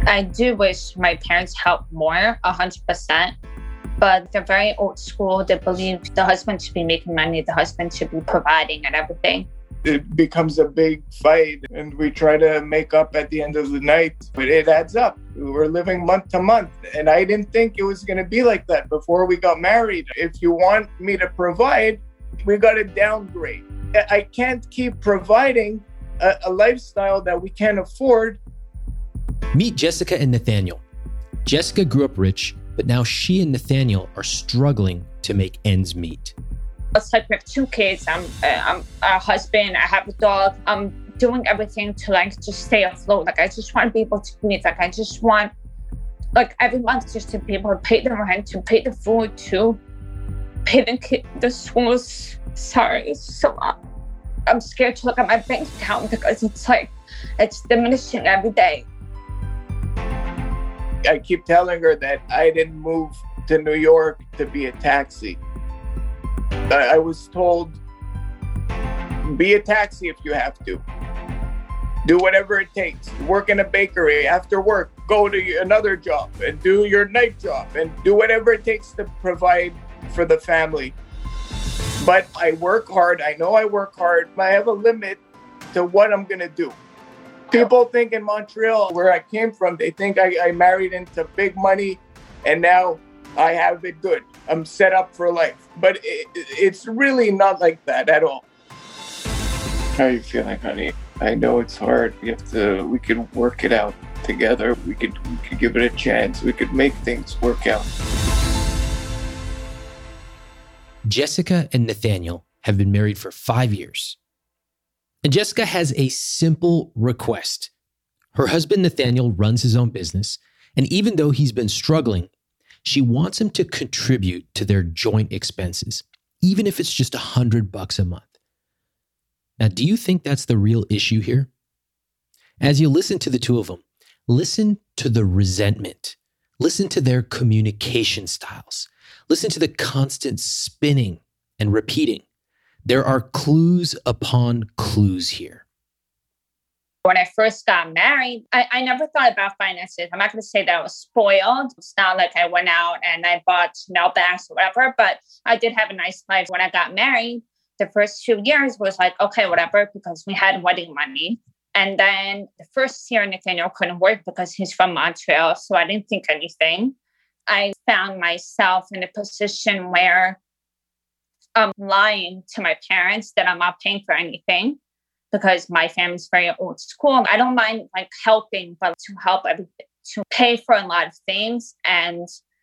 I do wish my parents helped more, 100%. But they're very old school. They believe the husband should be making money, the husband should be providing and everything. It becomes a big fight and we try to make up at the end of the night, but it adds up. We're living month to month. And I didn't think it was going to be like that before we got married. If you want me to provide, we got to downgrade. I can't keep providing a lifestyle that we can't afford. Meet Jessica and Nathaniel. Jessica grew up rich, but now she and Nathaniel are struggling to make ends meet. It's like we have 2 kids. I'm a husband. I have a dog. I'm doing everything to just stay afloat. I just want to be able to eat. I just want every month just to be able to pay the rent, to pay the food, to pay the schools. Sorry, it's so lot. I'm scared to look at my bank account because it's diminishing every day. I keep telling her that I didn't move to New York to be a taxi. I was told, be a taxi if you have to. Do whatever it takes. Work in a bakery. After work, go to another job and do your night job and do whatever it takes to provide for the family. But I work hard. I know I work hard. I have a limit to what I'm going to do. People think in Montreal, where I came from, they think I married into big money and now I have it good. I'm set up for life. But it's really not like that at all. How are you feeling, honey? I know it's hard. We could work it out together. We could give it a chance. We could make things work out. Jessica and Nathaniel have been married for 5 years. And Jessica has a simple request. Her husband, Nathaniel, runs his own business. And even though he's been struggling, she wants him to contribute to their joint expenses, even if it's just $100 a month. Now, do you think that's the real issue here? As you listen to the two of them, listen to the resentment. Listen to their communication styles. Listen to the constant spinning and repeating. There are clues upon clues here. When I first got married, I never thought about finances. I'm not going to say that I was spoiled. It's not like I went out and I bought Chanel bags or whatever, but I did have a nice life. When I got married, the first 2 years was like, okay, whatever, because we had wedding money. And then the first year, Nathaniel couldn't work because he's from Montreal, so I didn't think anything. I found myself in a position where I'm lying to my parents that I'm not paying for anything because my family's very old school. I don't mind helping, but to help to pay for a lot of things. And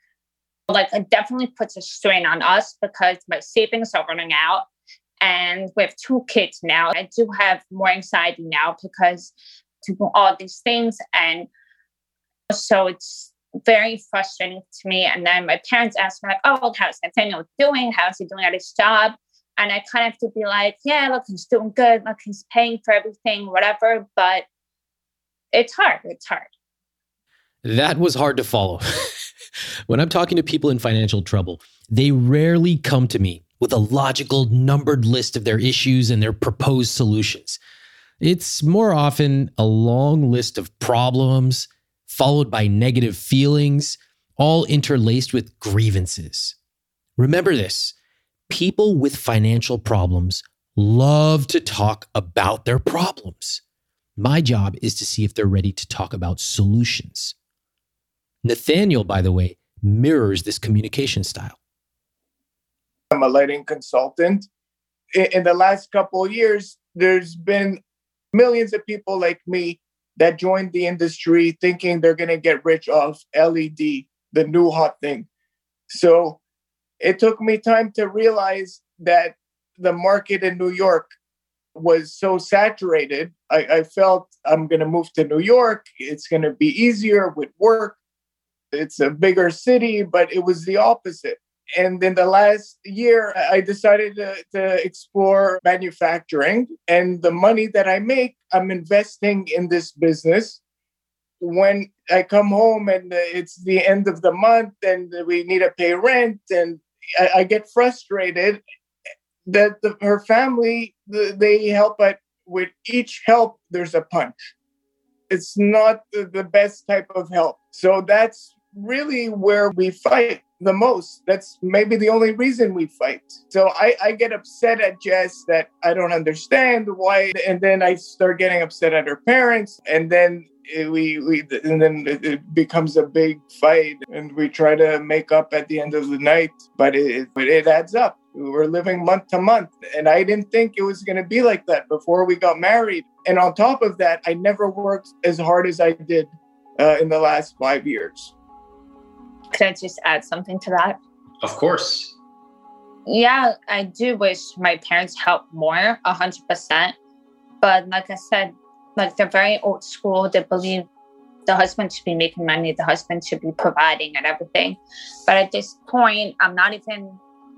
it definitely puts a strain on us because my savings are running out. And we have 2 kids now. I do have more anxiety now because to do all these things. And so it's very frustrating to me. And then my parents ask me oh, how's Nathaniel doing? How's he doing at his job? And I kind of have to be like, yeah, look, he's doing good. Look, he's paying for everything, whatever. But it's hard. It's hard. That was hard to follow. When I'm talking to people in financial trouble, they rarely come to me with a logical, numbered list of their issues and their proposed solutions. It's more often a long list of problems, followed by negative feelings, all interlaced with grievances. Remember this, people with financial problems love to talk about their problems. My job is to see if they're ready to talk about solutions. Nathaniel, by the way, mirrors this communication style. I'm a lighting consultant. In the last couple of years, there's been millions of people like me that joined the industry thinking they're going to get rich off LED, the new hot thing. So it took me time to realize that the market in New York was so saturated. I felt I'm going to move to New York. It's going to be easier with work. It's a bigger city, but it was the opposite. And in the last year, I decided to explore manufacturing. And the money that I make, I'm investing in this business. When I come home and it's the end of the month and we need to pay rent, and I get frustrated that her family, they help, but with each help, there's a punch. it's not the best type of help. So that's really where we fight the most. That's maybe the only reason we fight. So I get upset at Jess that I don't understand why. And then I start getting upset at her parents. And then it becomes a big fight, and we try to make up at the end of the night, but it adds up. We're living month to month, and I didn't think it was going to be like that before we got married. And on top of that, I never worked as hard as I did in the last 5 years. Could I just add something to that? Of course. Yeah, I do wish my parents helped more, 100%. But like I said, like they're very old school. They believe the husband should be making money, the husband should be providing and everything. But at this point, I'm not even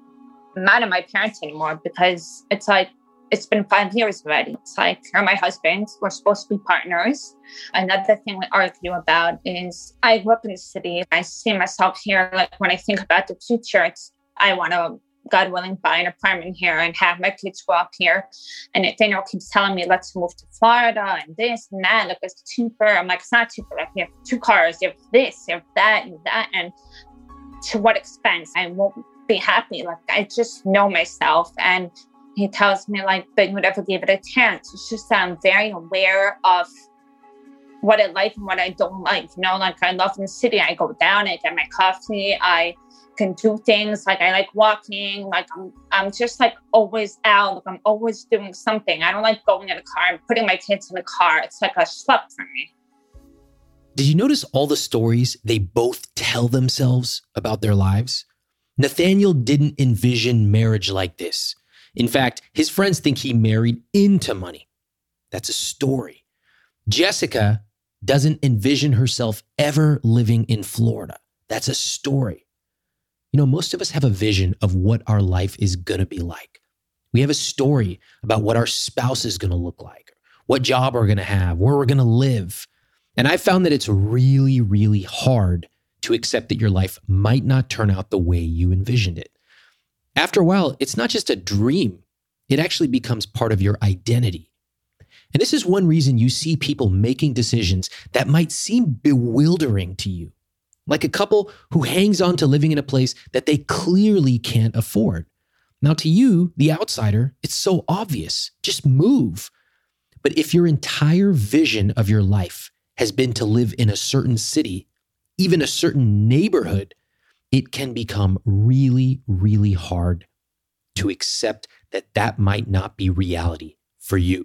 mad at my parents anymore, because it's like, it's been 5 years already. It's like, you're my husband, we're supposed to be partners. Another thing we argue about is, I grew up in the city. I see myself here. Like when I think about the future, I want to, God willing, buy an apartment here and have my kids grow up here. And Nathaniel keeps telling me, let's move to Florida and this and that. Look, it's cheaper. I'm like, it's not cheaper. Like, you have 2 cars, you have this, you have that, and that. And to what expense? I won't be happy. Like, I just know myself. And he tells me, like, that you would ever give it a chance. It's just that I'm very aware of what I like and what I don't like. You know, like, I love in the city. I go down, I get my coffee, I can do things, like I like walking, like I'm just like always out, like I'm always doing something. I don't like going in a car and putting my kids in the car. It's like a schlep for me. Did you notice all the stories they both tell themselves about their lives? Nathaniel didn't envision marriage like this. In fact, his friends think he married into money. That's a story. Jessica doesn't envision herself ever living in Florida. That's a story. You know, most of us have a vision of what our life is going to be like. We have a story about what our spouse is going to look like, what job we're going to have, where we're going to live. And I found that it's really, really hard to accept that your life might not turn out the way you envisioned it. After a while, it's not just a dream. It actually becomes part of your identity. And this is one reason you see people making decisions that might seem bewildering to you. Like a couple who hangs on to living in a place that they clearly can't afford. Now, to you, the outsider, it's so obvious. Just move. But if your entire vision of your life has been to live in a certain city, even a certain neighborhood, it can become really, really hard to accept that that might not be reality for you.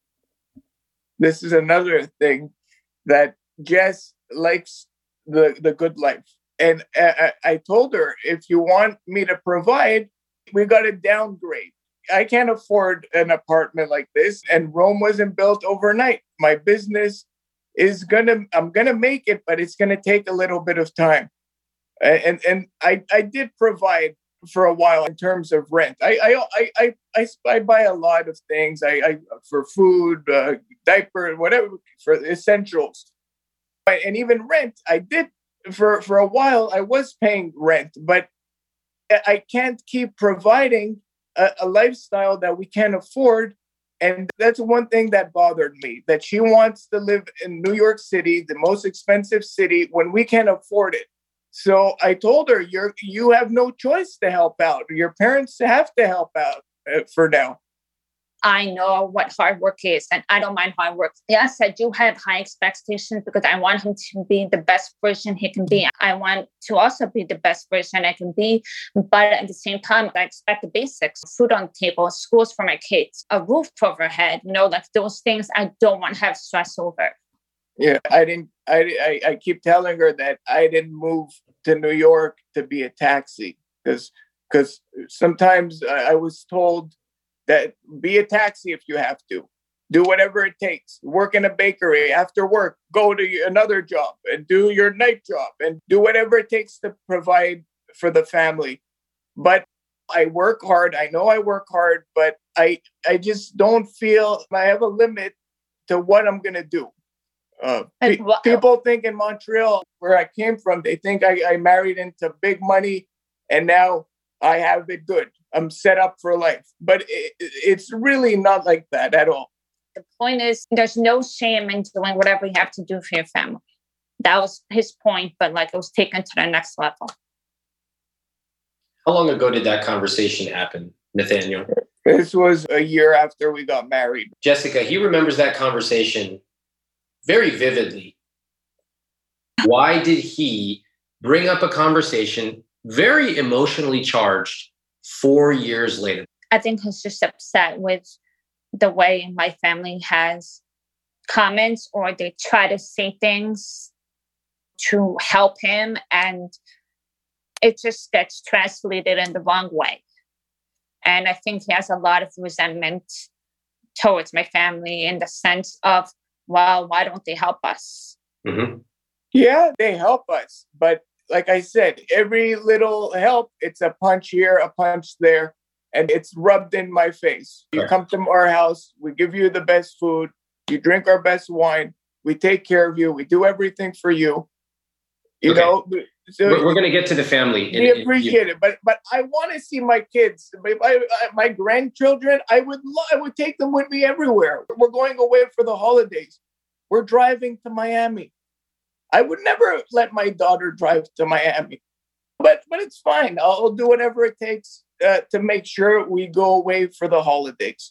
This is another thing that Jess likes the good life. And I told her, if you want me to provide, we got to downgrade. I can't afford an apartment like this. And Rome wasn't built overnight. My business I'm going to make it, but it's going to take a little bit of time. And I did provide for a while in terms of rent. I buy a lot of things. I for food, diaper, whatever, for essentials. And even rent, I did for a while. I was paying rent, but I can't keep providing a lifestyle that we can't afford. And that's one thing that bothered me, that she wants to live in New York City, the most expensive city, when we can't afford it. So I told her, you have no choice to help out. Your parents have to help out for now. I know what hard work is, and I don't mind hard work. Yes, I do have high expectations because I want him to be the best version he can be. I want to also be the best version I can be. But at the same time, I expect the basics: food on the table, schools for my kids, a roof overhead, like those things I don't want to have stress over. Yeah, I keep telling her that I didn't move to New York to be a taxi, because sometimes I was told that be a taxi if you have to. Do whatever it takes. Work in a bakery after work. Go to another job and do your night job and do whatever it takes to provide for the family. But I work hard. I know I work hard, but I just don't feel I have a limit to what I'm going to do. People think in Montreal, where I came from, they think I married into big money and now I have it good. I'm set up for life. But it's really not like that at all. The point is, there's no shame in doing whatever you have to do for your family. That was his point, but like it was taken to the next level. How long ago did that conversation happen, Nathaniel? This was a year after we got married. Jessica, he remembers that conversation very vividly. Why did he bring up a conversation very emotionally charged 4 years later? I think he's just upset with the way my family has comments, or they try to say things to help him, and it just gets translated in the wrong way. And I think he has a lot of resentment towards my family in the sense of, well, why don't they help us? Mm-hmm. Yeah, they help us. But like I said, every little help, it's a punch here, a punch there, and it's rubbed in my face. You come to our house, we give you the best food, you drink our best wine, we take care of you, we do everything for you. You know, so we're going to get to the family. We appreciate it, but I want to see my kids, my grandchildren. I would take them with me everywhere. We're going away for the holidays. We're driving to Miami. I would never let my daughter drive to Miami, but it's fine. I'll do whatever it takes to make sure we go away for the holidays.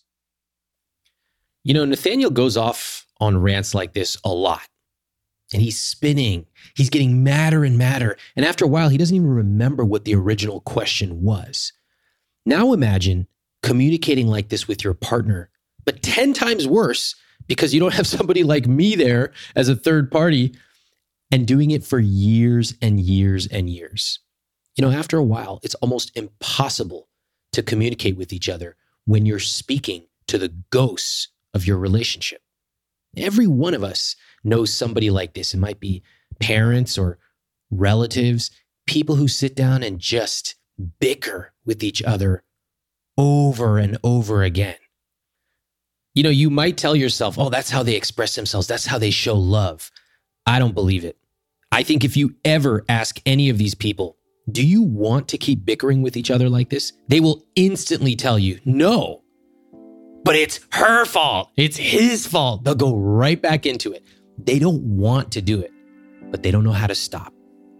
You know, Nathaniel goes off on rants like this a lot. And he's spinning. He's getting madder and madder. And after a while, he doesn't even remember what the original question was. Now imagine communicating like this with your partner, but 10 times worse because you don't have somebody like me there as a third party, and doing it for years and years and years. You know, after a while, it's almost impossible to communicate with each other when you're speaking to the ghosts of your relationship. Every one of us knows somebody like this. It might be parents or relatives, people who sit down and just bicker with each other over and over again. You know, you might tell yourself, oh, that's how they express themselves. That's how they show love. I don't believe it. I think if you ever ask any of these people, do you want to keep bickering with each other like this? They will instantly tell you, no. But it's her fault. It's his fault. They'll go right back into it. They don't want to do it, but they don't know how to stop.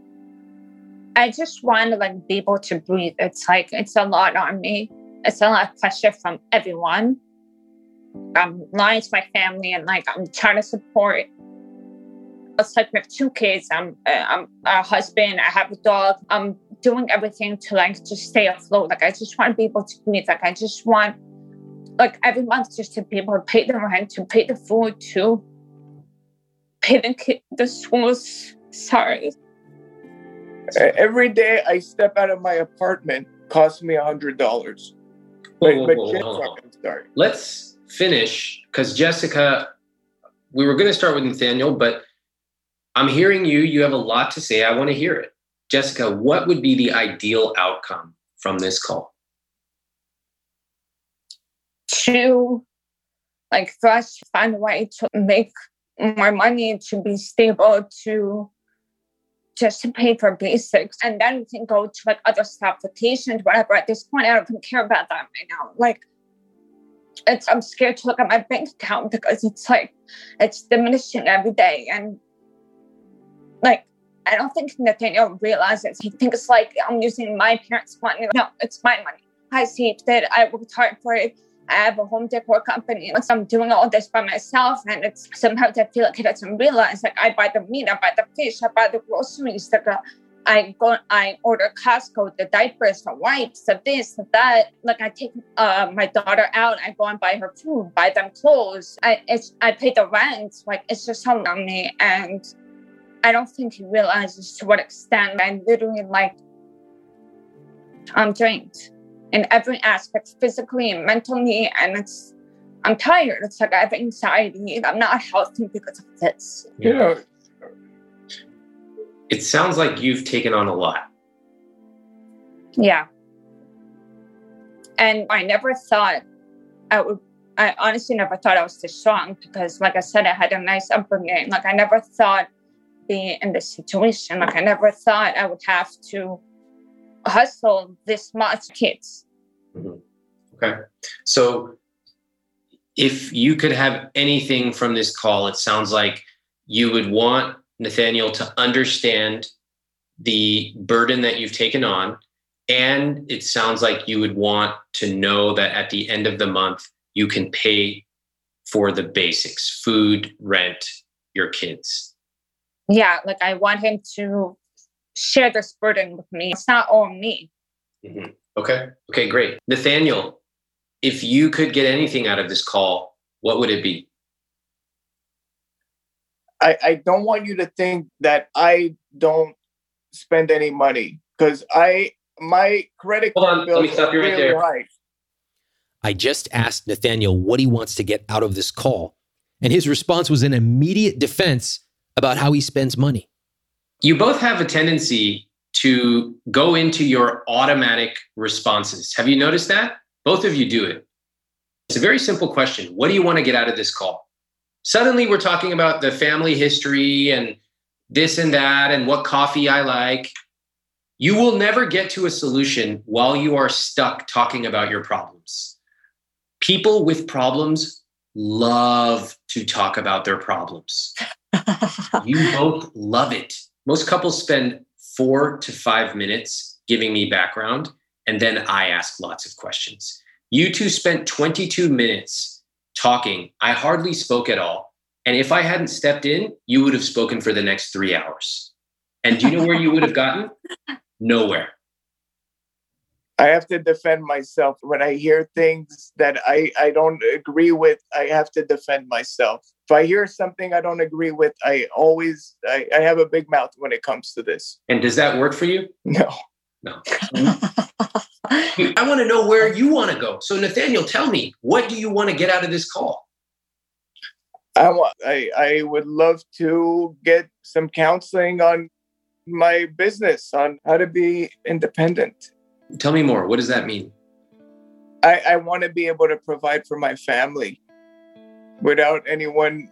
I just want to be able to breathe. It's a lot on me. It's a lot of pressure from everyone. I'm lying to my family and I'm trying to support. It's we have 2 kids. I'm a husband. I have a dog. I'm doing everything to just stay afloat. I just want to be able to breathe. I just want every month just to be able to pay the rent, to pay the food, to pay the schools. Sorry. Every day I step out of my apartment costs me $100. Sorry. Let's finish, because Jessica, we were going to start with Nathaniel, but I'm hearing you. You have a lot to say. I want to hear it. Jessica, what would be the ideal outcome from this call? To for us to find a way to make more money, to be stable, to just to pay for basics, and then we can go to other stuff, vacations, whatever. At this point, I don't even care about that right now. I'm scared to look at my bank account because it's diminishing every day, and I don't think Nathaniel realizes. He thinks I'm using my parents' money. No, it's my money. I saved it. I worked hard for it. I have a home decor company. I'm doing all this by myself, and it's sometimes I feel he doesn't realize. I buy the meat, I buy the fish, I buy the groceries. I order Costco, the diapers, the wipes, the this, the that. I take my daughter out. I go and buy her food, buy them clothes. I pay the rent. It's just so on me, and I don't think he realizes to what extent I'm literally I'm drained in every aspect, physically and mentally, and I'm tired. It's I have anxiety. I'm not healthy because of this. Yeah. It sounds like you've taken on a lot. Yeah. And I never thought I honestly never thought I was this strong because, like I said, I had a nice upbringing. I never thought being in this situation. I never thought I would have to hustle this much kids. Mm-hmm. Okay. So If you could have anything from this call, it sounds like you would want Nathaniel to understand the burden that you've taken on. And it sounds like you would want to know that at the end of the month, you can pay for the basics, food, rent, your kids. Yeah, like I want him to share this burden with me. It's not all me. Mm-hmm. Okay, great. Nathaniel, if you could get anything out of this call, what would it be? I don't want you to think that I don't spend any money, because my credit card bills let me stop you right there. High. I just asked Nathaniel what he wants to get out of this call, and his response was an immediate defense about how he spends money. You both have a tendency to go into your automatic responses. Have you noticed that? Both of you do it. It's a very simple question. What do you want to get out of this call? Suddenly we're talking about the family history and this and that and what coffee I like. You will never get to a solution while you are stuck talking about your problems. People with problems love to talk about their problems. You both love it. Most couples spend 4 to 5 minutes giving me background, and then I ask lots of questions. You two spent 22 minutes talking. I hardly spoke at all. And if I hadn't stepped in, you would have spoken for the next 3 hours. And do you know where you would have gotten? Nowhere. I have to defend myself. When I hear things that I don't agree with, I have to defend myself. If I hear something I don't agree with, I have a big mouth when it comes to this. And does that work for you? No. I want to know where you want to go. So Nathaniel, tell me, what do you want to get out of this call? I would love to get some counseling on my business, on how to be independent. Tell me more. What does that mean? I want to be able to provide for my family without anyone,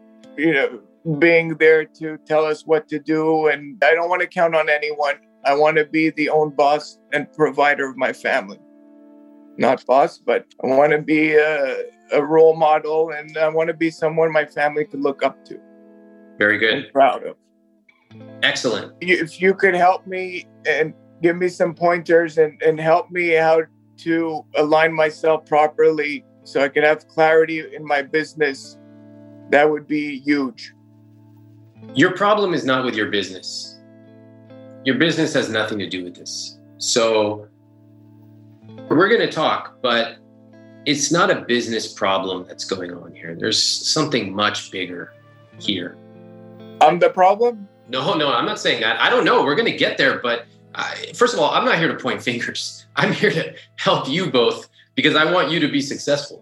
being there to tell us what to do. And I don't want to count on anyone. I want to be the own boss and provider of my family. Not boss, but I want to be a role model, and I want to be someone my family could look up to. Very good. And proud of. Excellent. If you could help me and give me some pointers and help me how to align myself properly so I could have clarity in my business, that would be huge. Your problem is not with your business. Your business has nothing to do with this. So we're going to talk, but it's not a business problem that's going on here. There's something much bigger here. I'm the problem? No, I'm not saying that. I don't know. We're going to get there. But first of all, I'm not here to point fingers. I'm here to help you both because I want you to be successful.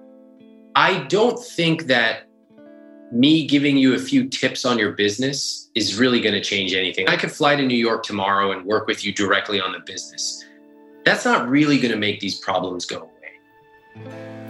I don't think that me giving you a few tips on your business is really going to change anything. I could fly to New York tomorrow and work with you directly on the business. That's not really going to make these problems go away.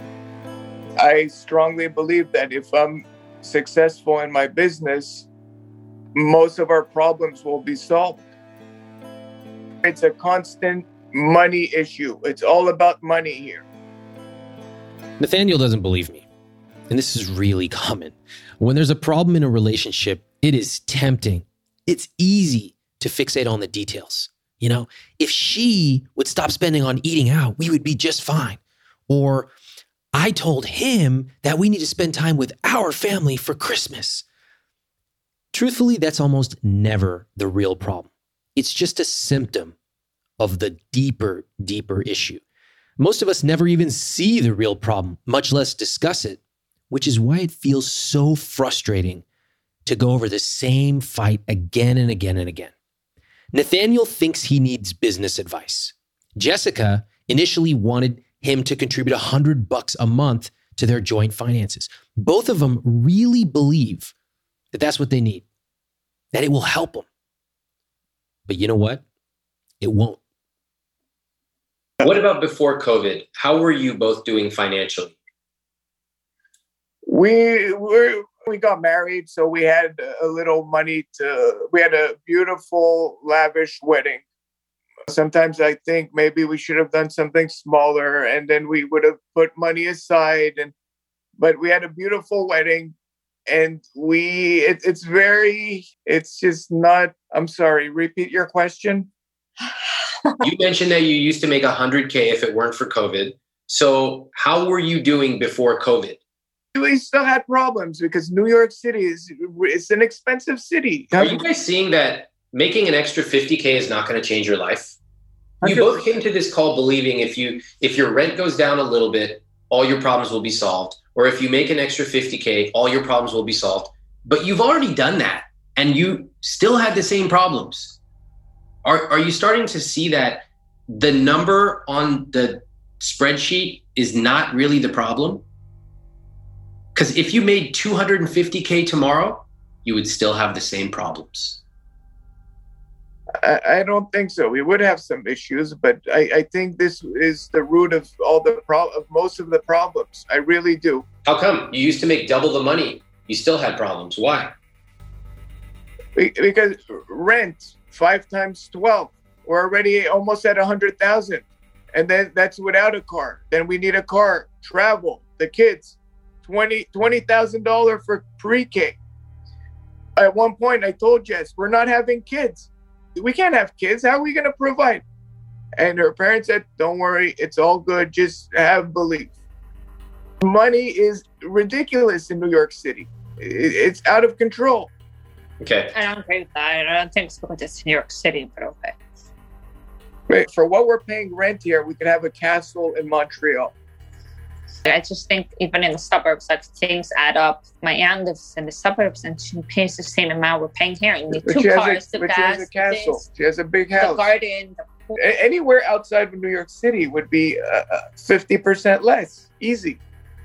I strongly believe that if I'm successful in my business, most of our problems will be solved. It's a constant money issue. It's all about money here. Nathaniel doesn't believe me. And this is really common. When there's a problem in a relationship, it is tempting. It's easy to fixate on the details. If she would stop spending on eating out, we would be just fine. Or I told him that we need to spend time with our family for Christmas. Truthfully, that's almost never the real problem. It's just a symptom of the deeper issue. Most of us never even see the real problem, much less discuss it, which is why it feels so frustrating to go over the same fight again and again and again. Nathaniel thinks he needs business advice. Jessica initially wanted him to contribute $100 a month to their joint finances. Both of them really believe that that's what they need, that it will help them. But you know what? It won't. What about before COVID? How were you both doing financially? We got married, so we had a little money we had a beautiful, lavish wedding. Sometimes I think maybe we should have done something smaller, and then we would have put money aside. And but we had a beautiful wedding. And it's just not, I'm sorry, repeat your question. You mentioned that you used to make $100K if it weren't for COVID. So how were you doing before COVID? We still had problems because New York City it's an expensive city. Are you guys seeing that making an extra $50K is not going to change your life? You 100%. both came to this call believing if your rent goes down a little bit, all your problems will be solved. Or if you make an extra $50K, all your problems will be solved. But you've already done that and you still had the same problems. Are you starting to see that the number on the spreadsheet is not really the problem? Because if you made $250K tomorrow, you would still have the same problems. I don't think so. We would have some issues, but I think this is the root of of most of the problems. I really do. How come? You used to make double the money. You still had problems. Why? Because rent 5 times 12. We're already almost at 100,000, and then that's without a car. Then we need a car, travel, the kids, $20,000 for pre-K. At one point, I told Jess, we're not having kids. We can't have kids. How are we going to provide? And her parents said, don't worry, it's all good. Just have belief. Money is ridiculous in New York City. It's out of control. Okay. I don't agree with that. I don't think it's because it's New York City, but okay. Right. For what we're paying rent here, we could have a castle in Montreal. I just think even in the suburbs, like things add up. My aunt lives in the suburbs and she pays the same amount we're paying here. You need 2 cars, the gas, she has a castle. She has a big house. the garden, the pool. Anywhere outside of New York City would be 50% less. Easy.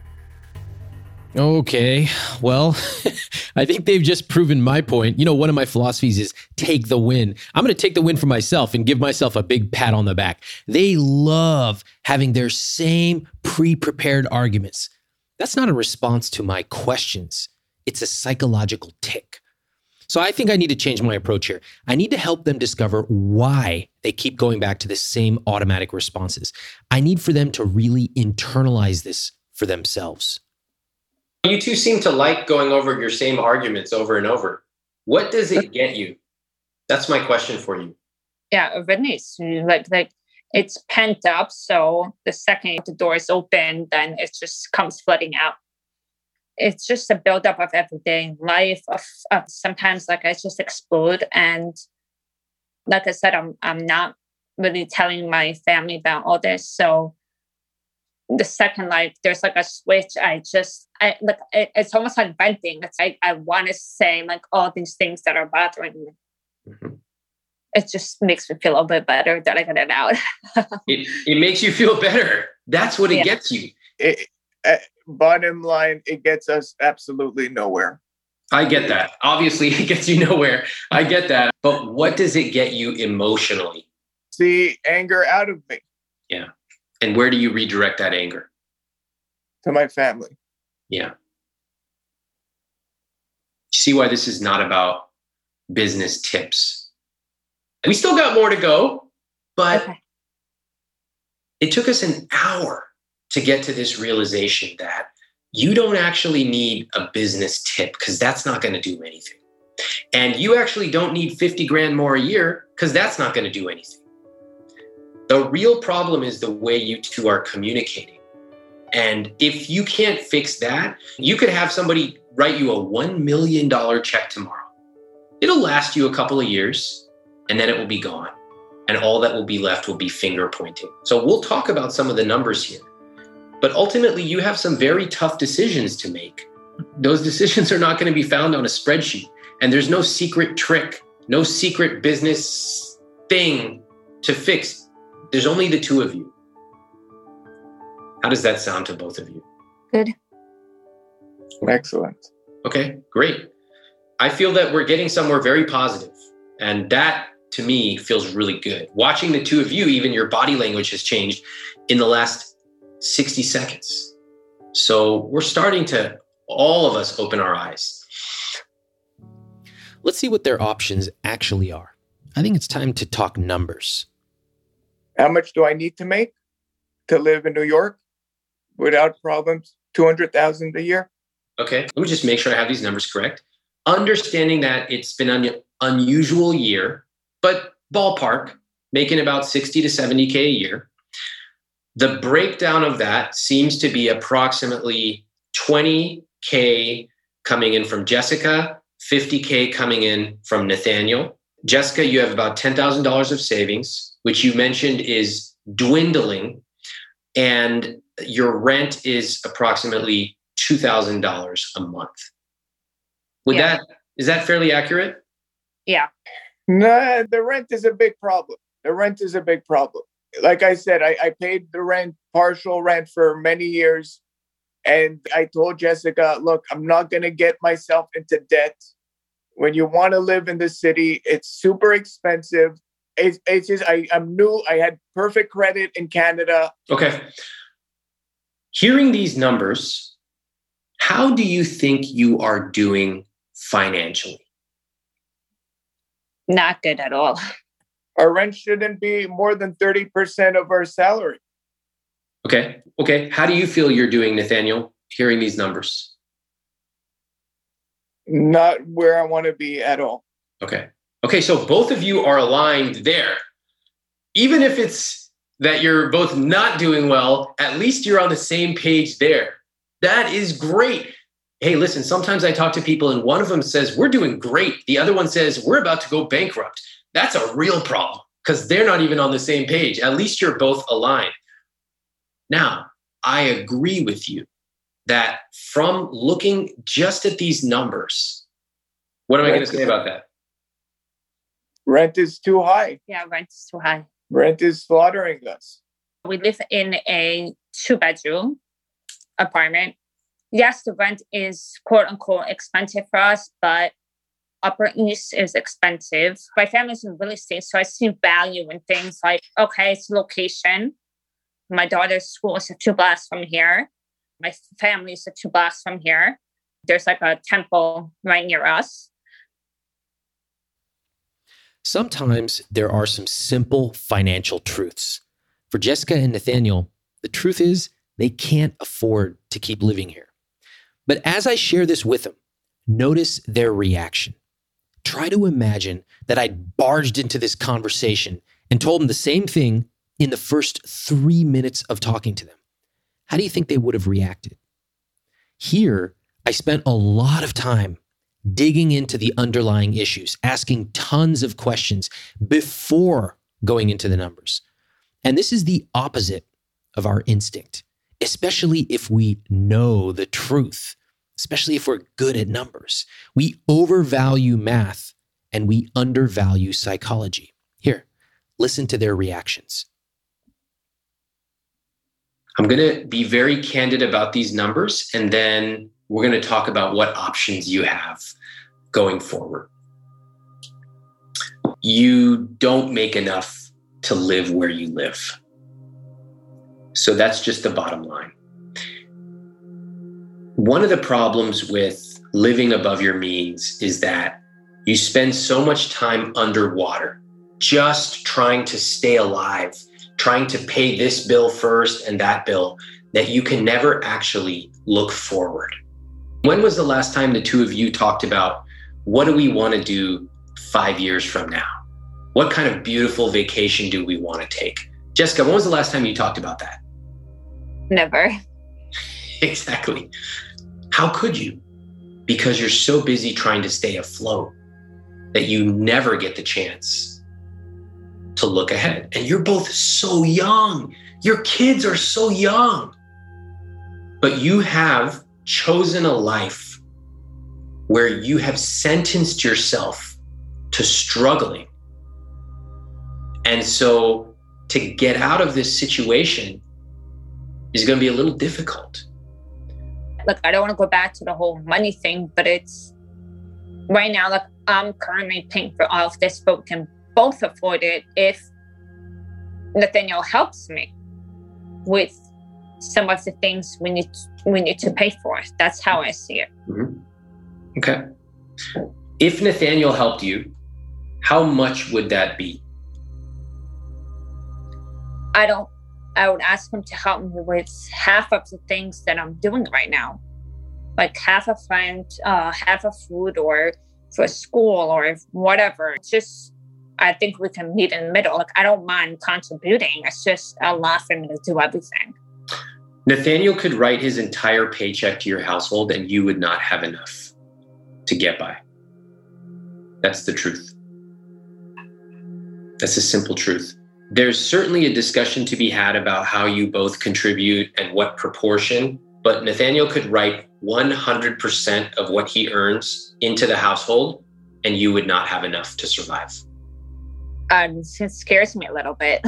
Okay, well, I think they've just proven my point. You know, one of my philosophies is take the win. I'm going to take the win for myself and give myself a big pat on the back. They love having their same pre-prepared arguments. That's not a response to my questions. It's a psychological tick. So I think I need to change my approach here. I need to help them discover why they keep going back to the same automatic responses. I need for them to really internalize this for themselves. You two seem to like going over your same arguments over and over. What does it get you? That's my question for you. Yeah, Venice, like it's pent up. So the second the door is open, then it just comes flooding out. It's just a buildup of everyday life. Of sometimes, like I just explode, and like I said, I'm not really telling my family about all this. So the second, like there's like a switch, it's almost like venting. It's like I want to say like all these things that are bothering me. Mm-hmm. It just makes me feel a little bit better that I got it out. it makes you feel better. That's what it gets you. Bottom line, it gets us absolutely nowhere. I get that. Obviously, it gets you nowhere. I get that. But what does it get you emotionally? See anger out of me. Yeah. And where do you redirect that anger? To my family. Yeah. See why this is not about business tips. We still got more to go, but it took us an hour to get to this realization that you don't actually need a business tip because that's not going to do anything. And you actually don't need 50 grand more a year because that's not going to do anything. The real problem is the way you two are communicating. And if you can't fix that, you could have somebody write you a $1 million check tomorrow. It'll last you a couple of years and then it will be gone. And all that will be left will be finger pointing. So we'll talk about some of the numbers here. But ultimately, you have some very tough decisions to make. Those decisions are not going to be found on a spreadsheet. And there's no secret trick, no secret business thing to fix. There's only the two of you. How does that sound to both of you? Good. Excellent. Okay, great. I feel that we're getting somewhere very positive, and that to me feels really good. Watching the two of you, even your body language has changed in the last 60 seconds. So we're starting to, all of us, open our eyes. Let's see what their options actually are. I think it's time to talk numbers. How much do I need to make to live in New York without problems? $200,000 a year. Okay. Let me just make sure I have these numbers correct. Understanding that it's been an unusual year, but ballpark, making about 60 to 70K a year. The breakdown of that seems to be approximately 20K coming in from Jessica, 50K coming in from Nathaniel. Jessica, you have about $10,000 of savings, which you mentioned is dwindling, and your rent is approximately $2,000 a month. Is that fairly accurate? Yeah. No, the rent is a big problem. Like I said, I paid the rent, partial rent for many years. And I told Jessica, look, I'm not going to get myself into debt. When you want to live in the city, it's super expensive. It's just, I'm new. I had perfect credit in Canada. Okay. Hearing these numbers, how do you think you are doing financially? Not good at all. Our rent shouldn't be more than 30% of our salary. Okay. How do you feel you're doing, Nathaniel, hearing these numbers? Not where I want to be at all. Okay. So both of you are aligned there. Even if it's that you're both not doing well, at least you're on the same page there. That is great. Hey, listen, sometimes I talk to people and one of them says, we're doing great. The other one says, we're about to go bankrupt. That's a real problem because they're not even on the same page. At least you're both aligned. Now, I agree with you that from looking just at these numbers, what am I going to say about that? Rent is too high. Yeah, rent is too high. Rent is slaughtering us. We live in a 2-bedroom apartment. Yes, the rent is quote unquote expensive for us, but Upper East is expensive. My family's in real estate, so I see value in things like, okay, it's location. My daughter's school is 2 blocks from here. My family is 2 blocks from here. There's like a temple right near us. Sometimes there are some simple financial truths. For Jessica and Nathaniel, the truth is they can't afford to keep living here. But as I share this with them, notice their reaction. Try to imagine that I'd barged into this conversation and told them the same thing in the first 3 minutes of talking to them. How do you think they would have reacted? Here, I spent a lot of time digging into the underlying issues, asking tons of questions before going into the numbers. And this is the opposite of our instinct, especially if we know the truth, especially if we're good at numbers. We overvalue math and we undervalue psychology. Here, listen to their reactions. I'm going to be very candid about these numbers, and then we're going to talk about what options you have going forward. You don't make enough to live where you live. So that's just the bottom line. One of the problems with living above your means is that you spend so much time underwater, just trying to stay alive, trying to pay this bill first and that bill, that you can never actually look forward. When was the last time the two of you talked about what do we want to do 5 years from now? What kind of beautiful vacation do we want to take? Jessica, when was the last time you talked about that? Never. Exactly. How could you? Because you're so busy trying to stay afloat that you never get the chance to look ahead. And you're both so young. Your kids are so young. But you have chosen a life where you have sentenced yourself to struggling. And so to get out of this situation is going to be a little difficult. Look, I don't want to go back to the whole money thing, but it's right now, like I'm currently paying for all of this, but we can both afford it if Nathaniel helps me with some of the things we need to pay for. That's how I see it. Mm-hmm. Okay. If Nathaniel helped you, how much would that be? I I would ask him to help me with half of the things that I'm doing right now. Like half of rent, half of food, or for school or whatever. It's just, I think we can meet in the middle. Like, I don't mind contributing. It's just a lot for me to do everything. Nathaniel could write his entire paycheck to your household and you would not have enough to get by. That's the truth. That's a simple truth. There's certainly a discussion to be had about how you both contribute and what proportion, but Nathaniel could write 100% of what he earns into the household and you would not have enough to survive. It scares me a little bit.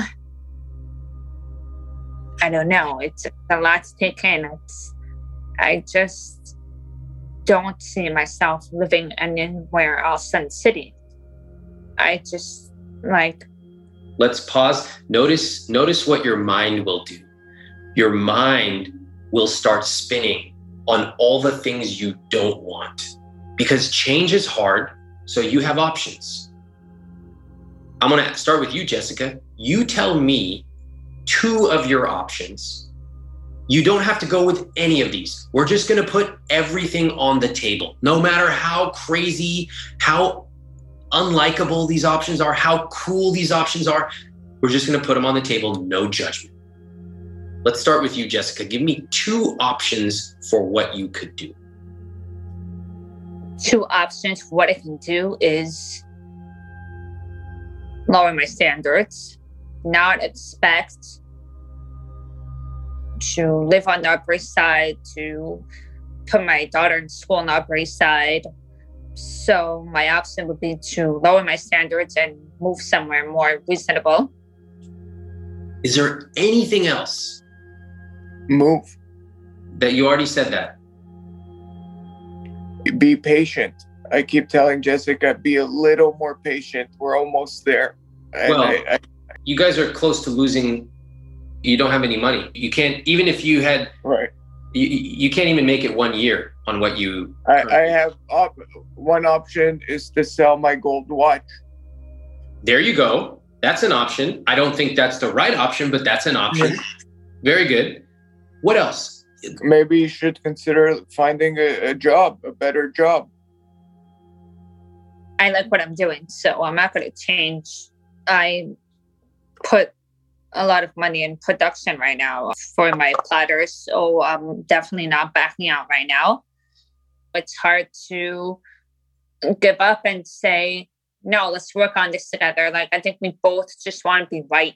I don't know. It's a lot to take in. I just don't see myself living anywhere else in the city. I just Let's pause. Notice what your mind will do. Your mind will start spinning on all the things you don't want, because change is hard. So you have options. I'm going to start with you, Jessica. You tell me 2 of your options. You don't have to go with any of these. We're just going to put everything on the table. No matter how crazy, how unlikable these options are, how cool these options are, we're just going to put them on the table, no judgment. Let's start with you, Jessica. Give me 2 options for what you could do. 2 options for what I can do is lower my standards, not expect to live on the Upper East Side, to put my daughter in school on the Upper East Side. So my option would be to lower my standards and move somewhere more reasonable. Is there anything else? Move. That you already said that. Be patient. I keep telling Jessica, be a little more patient. We're almost there. You guys are close to losing. You don't have any money. You can't, even if you had, right. You can't even make it 1 year on what you. I have one option is to sell my gold watch. There you go. That's an option. I don't think that's the right option, but that's an option. Very good. What else? Maybe you should consider finding a job, a better job. I like what I'm doing, so I'm not going to change. I put a lot of money in production right now for my platters, so I'm definitely not backing out right now. It's hard to give up and say, no, let's work on this together. Like, I think we both just want to be right.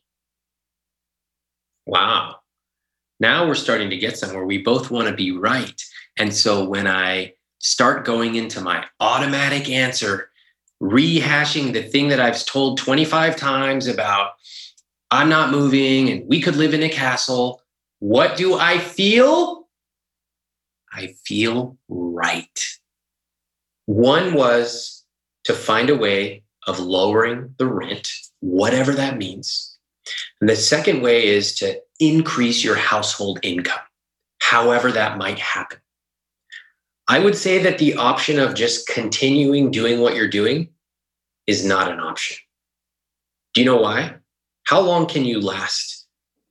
Wow. Now we're starting to get somewhere. We both want to be right. And so when I start going into my automatic answer, rehashing the thing that I've told 25 times about I'm not moving and we could live in a castle, what do I feel? I feel right. One was to find a way of lowering the rent, whatever that means. And the second way is to increase your household income, however that might happen. I would say that the option of just continuing doing what you're doing is not an option. Do you know why? How long can you last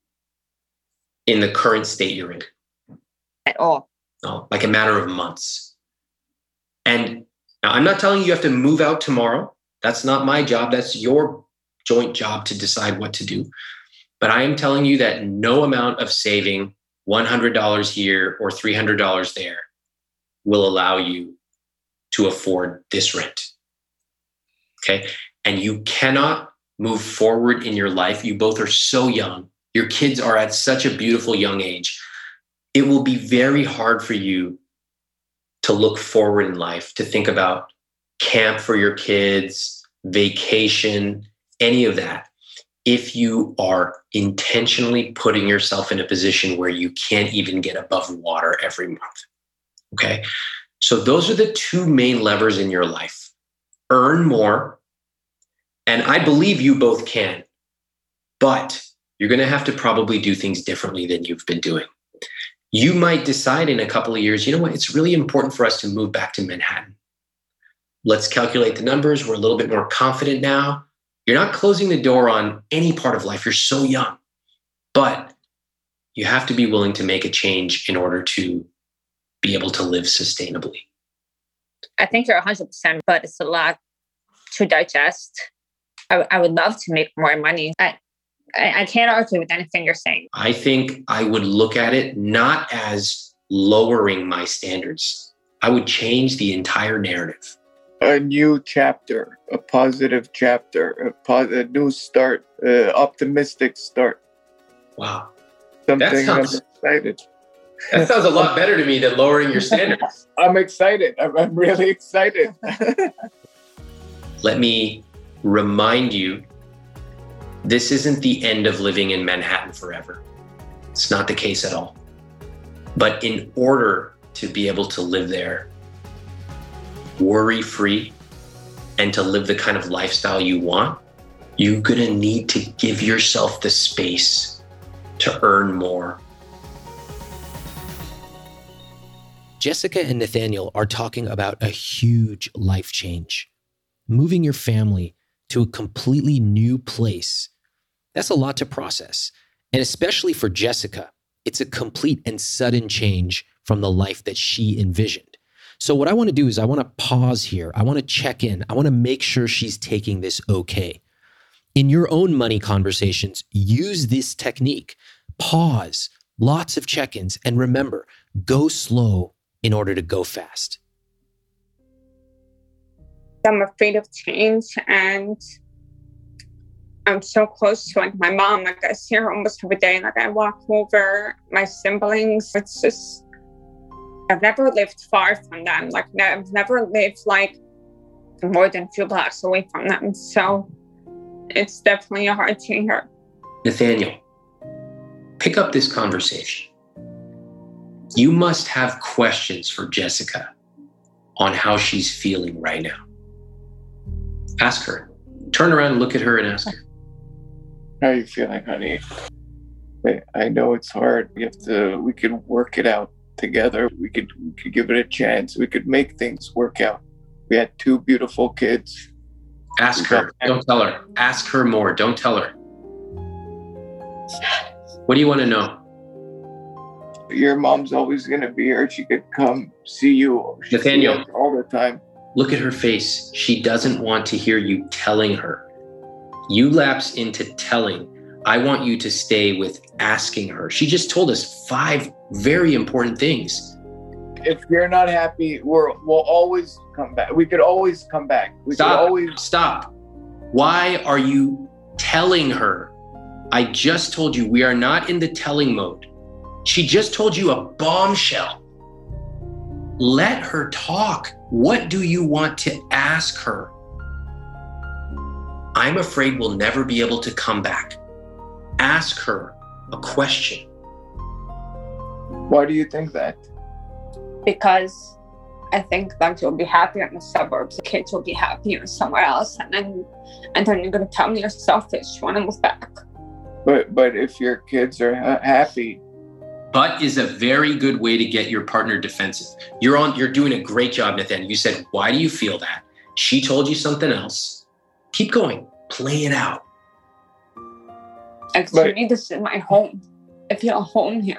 in the current state you're in? At all. No, like a matter of months. And now I'm not telling you you have to move out tomorrow. That's not my job. That's your joint job to decide what to do. But I am telling you that no amount of saving $100 here or $300 there will allow you to afford this rent. Okay. And you cannot move forward in your life. You both are so young. Your kids are at such a beautiful young age. It will be very hard for you to look forward in life, to think about camp for your kids, vacation, any of that, if you are intentionally putting yourself in a position where you can't even get above water every month. Okay. So those are the 2 main levers in your life. Earn more. And I believe you both can, but you're going to have to probably do things differently than you've been doing. You might decide in a couple of years, you know what, it's really important for us to move back to Manhattan. Let's calculate the numbers. We're a little bit more confident now. You're not closing the door on any part of life. You're so young. But You have to be willing to make a change in order to be able to live sustainably. I think you're 100%, but it's a lot to digest. I would love to make more money. I can't argue with anything you're saying. I think I would look at it not as lowering my standards. I would change the entire narrative. A new chapter, a positive chapter, a new start, optimistic start. Wow. Something I'm excited. That sounds a lot better to me than lowering your standards. I'm excited. I'm really excited. Let me remind you, this isn't the end of living in Manhattan forever. It's not the case at all. But in order to be able to live there worry-free and to live the kind of lifestyle you want, you're gonna need to give yourself the space to earn more. Jessica and Nathaniel are talking about a huge life change. Moving your family to a completely new place. That's a lot to process. And especially for Jessica, it's a complete and sudden change from the life that she envisioned. So what I want to do is I want to pause here. I want to check in. I want to make sure she's taking this okay. In your own money conversations, use this technique. Pause, lots of check-ins, and remember, go slow in order to go fast. I'm afraid of change, and I'm so close to like my mom. Like I see her almost every day. Like I walk over my siblings. It's just, I've never lived far from them. Like I've never lived like more than 2 blocks away from them. So it's definitely a hard change here. Nathaniel, pick up this conversation. You must have questions for Jessica on how she's feeling right now. Ask her. Turn around and look at her and ask her. How are you feeling, honey? I know it's hard. We could work it out together. We could give it a chance. We could make things work out. We had 2 beautiful kids. Ask her. Don't tell her. Ask her more. Don't tell her. What do you want to know? Your mom's always going to be here. She could come see you. Nathaniel. All the time. Look at her face. She doesn't want to hear you telling her. You lapse into telling. I want you to stay with asking her. She just told us 5 very important things. If you're not happy, we'll always come back. We could always come back. Stop. Why are you telling her? I just told you we are not in the telling mode. She just told you a bombshell. Let her talk. What do you want to ask her? I'm afraid we'll never be able to come back. Ask her a question. Why do you think that? Because I think that you'll be happier in the suburbs. The kids will be happier somewhere else. And then you're going to tell me you're selfish. You want to move back. But if your kids are happy. But is a very good way to get your partner defensive. You're doing a great job, Nathan. You said, why do you feel that? She told you something else. Keep going. Play it out. To me, this is my home. I feel home here.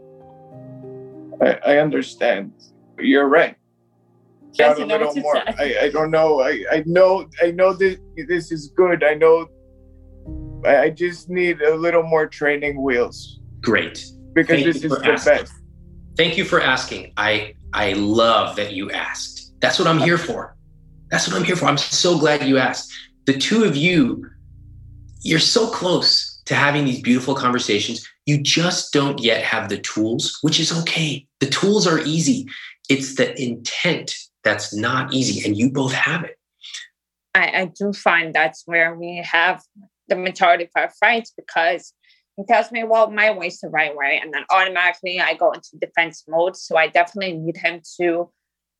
I understand. You're right. Yes, a little more. I don't know. I know this is good. I know. I just need a little more training wheels. Great. Because this is the best. Thank you for asking. I love that you asked. That's what I'm here for. I'm so glad you asked. The 2 of you, you're so close to having these beautiful conversations. You just don't yet have the tools, which is okay. The tools are easy. It's the intent that's not easy, and you both have it. I do find that's where we have the majority of our fights, because he tells me, well, my way's the right way. And then automatically I go into defense mode. So I definitely need him to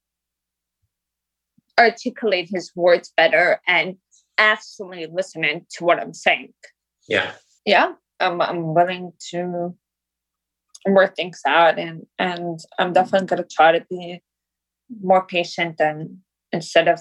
articulate his words better and actually listening to what I'm saying. Yeah. Yeah. I'm willing to work things out, and I'm definitely going to try to be more patient and instead of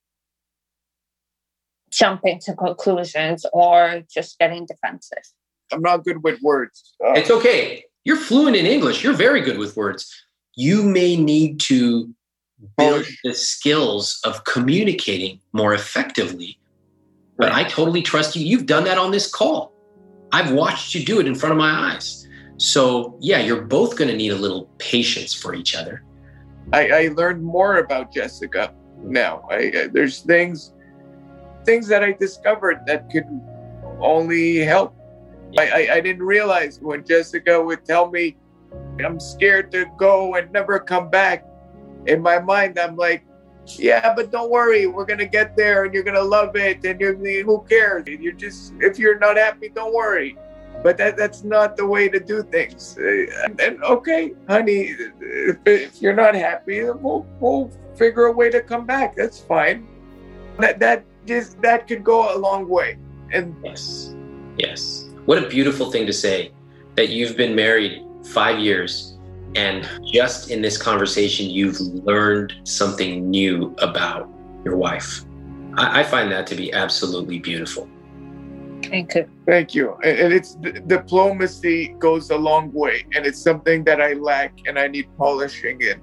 jumping to conclusions or just getting defensive. I'm not good with words. It's okay. You're fluent in English. You're very good with words. You may need to build the skills of communicating more effectively. But I totally trust you. You've done that on this call. I've watched you do it in front of my eyes. So yeah, you're both going to need a little patience for each other. I learned more about Jessica now. There's things that I discovered that could only help. I didn't realize when Jessica would tell me, I'm scared to go and never come back. In my mind, I'm like, yeah, but don't worry. We're going to get there and you're going to love it. And who cares? If you're not happy, don't worry. But that's not the way to do things. And okay, honey, if you're not happy, we'll figure a way to come back. That's fine. That could go a long way. And yes. What a beautiful thing to say, that you've been married 5 years and just in this conversation, you've learned something new about your wife. I find that to be absolutely beautiful. Thank you. Thank you. And it's diplomacy goes a long way, and it's something that I lack and I need polishing in.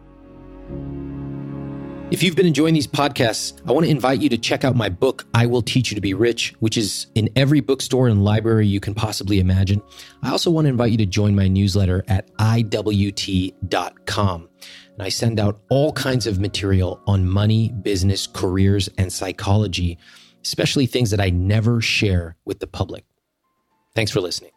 If you've been enjoying these podcasts, I want to invite you to check out my book, I Will Teach You to Be Rich, which is in every bookstore and library you can possibly imagine. I also want to invite you to join my newsletter at iwt.com. And I send out all kinds of material on money, business, careers, and psychology, especially things that I never share with the public. Thanks for listening.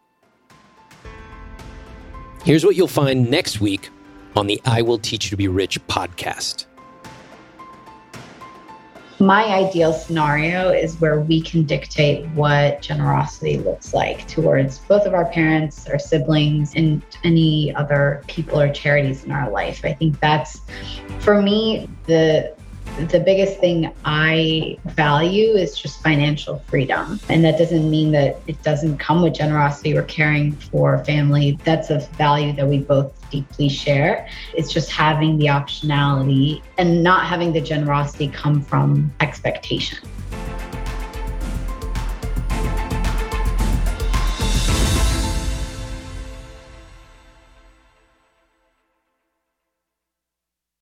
Here's what you'll find next week on the I Will Teach You to Be Rich podcast. My ideal scenario is where we can dictate what generosity looks like towards both of our parents, our siblings, and any other people or charities in our life. I think that's, for me, the biggest thing I value is just financial freedom. And that doesn't mean that it doesn't come with generosity or caring for family. That's a value that we both deeply share. It's just having the optionality and not having the generosity come from expectation.